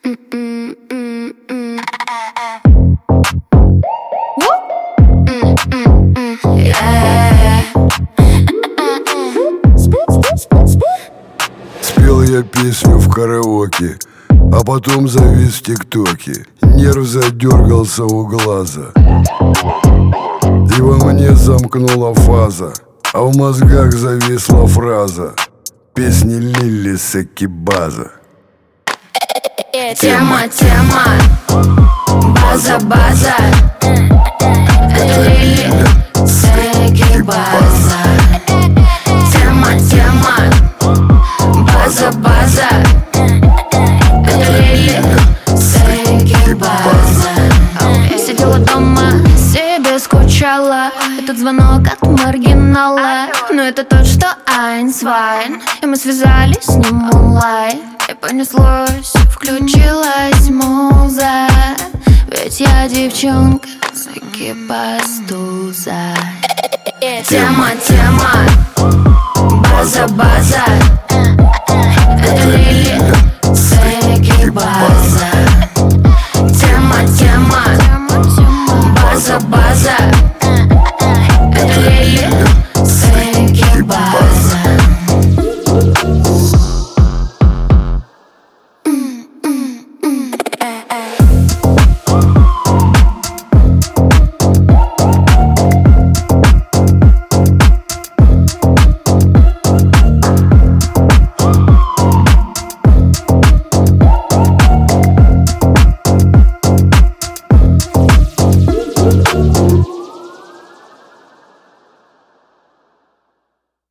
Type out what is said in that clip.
Спел я песню в караоке, а потом завис в тиктоке. Нерв задергался у глаза, и во мне замкнула фаза, а в мозгах зависла фраза песни Лили Секибаза. Тема, база, это Лили Секибаза. Тема, база, это Лили Секибаза. Я сидела дома, себе скучала. Этот звонок от маргинала, но это тот, что Айнсвайн. И мы связались с ним онлайн. И понеслось, включилась муза, ведь я девчонка Секибастуза. Тема, база,